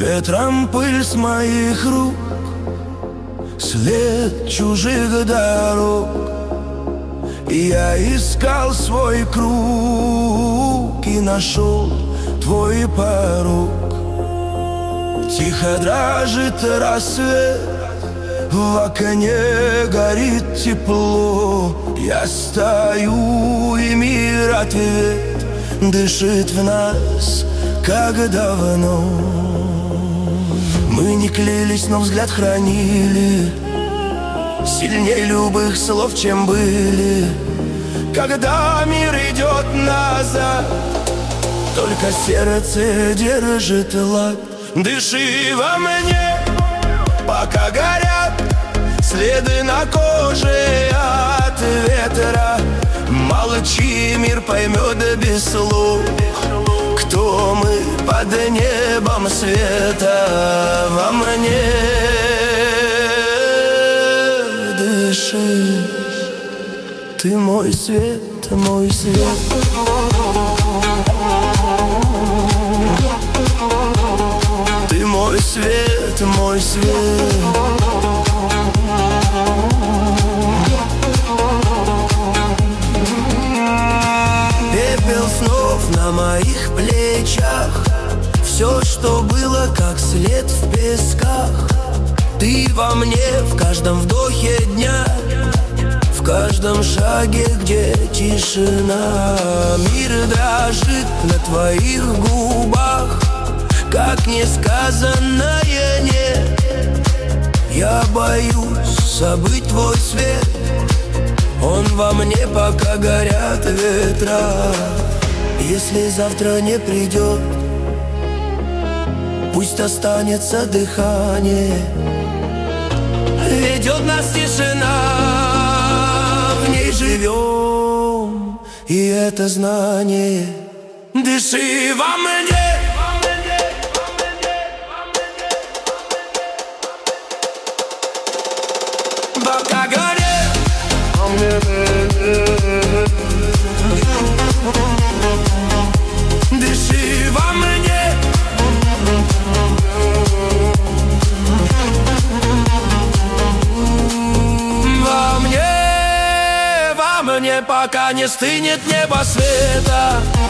Ветром пыль с моих рук, след чужих дорог. Я искал свой круг и нашел твой порог. Тихо дрожит рассвет, в окне горит тепло. Я стою, и мир ответ дышит в нас, как давно. Мы не клялись, но взгляд хранили, сильнее любых слов, чем были. Когда мир идет назад, только сердце держит лад. Дыши во мне, пока горят следы на коже от ветра. Молчи, мир поймет без слов, кто мы под небом света. Во мне дыши, ты мой свет, мой свет. Ты мой свет, мой свет. Пепел снов на моих плечах, все, что было, как след в песках. Ты во мне в каждом вдохе дня, в каждом шаге, где тишина. Мир дрожит на твоих губах, как несказанное нет. Я боюсь забыть твой свет, он во мне, пока горят ветра. Если завтра не придет, пусть останется дыхание. Ведет нас тишина, в ней живем, и это знание. Дыши во мне, пока горит. Дыши во мне, во мне, пока не стынет небо света.